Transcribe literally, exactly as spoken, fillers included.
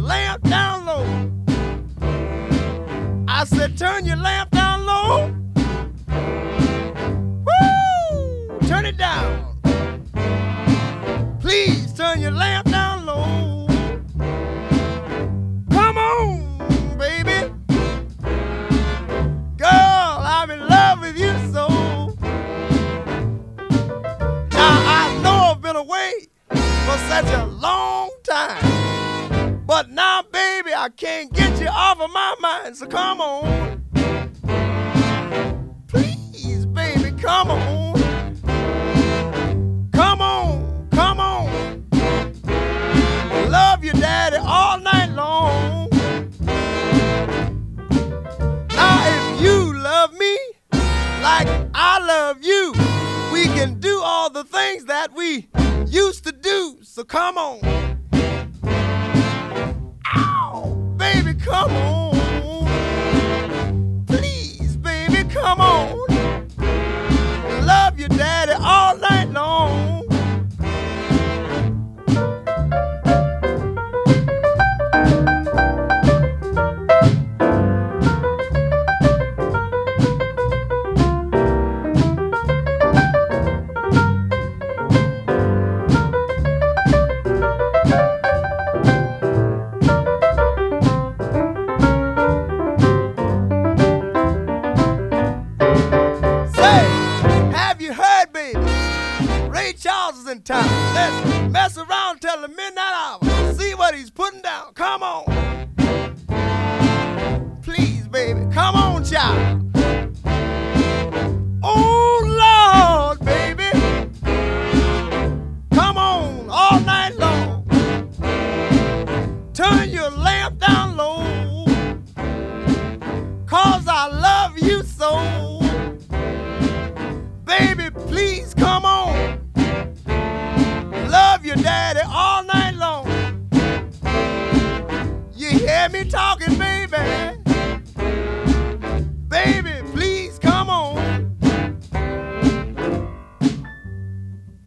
lamp down low. I said, turn your lamp down low. Woo! Turn it down. Please turn your lamp down low. Come on, baby. Girl, I'm in love with you so. Now I know I've been away for such a long time, but now, baby, I can't get you off of my mind. So come on, please, baby, come on. Come on, come on. Love your daddy all night long. Now if you love me like I love you, we can do all the things that we used to do. So come on. Ow, baby, come on. Please, baby, come on. Love your daddy all night long. Charles is in town. Let's mess around till the midnight hour. See what he's putting down. Come on. Please, baby. Come on, child. Oh, Lord, baby. Come on all night long. Turn your lamp down low, 'cause I love you so. Baby, please come on. Love your daddy all night.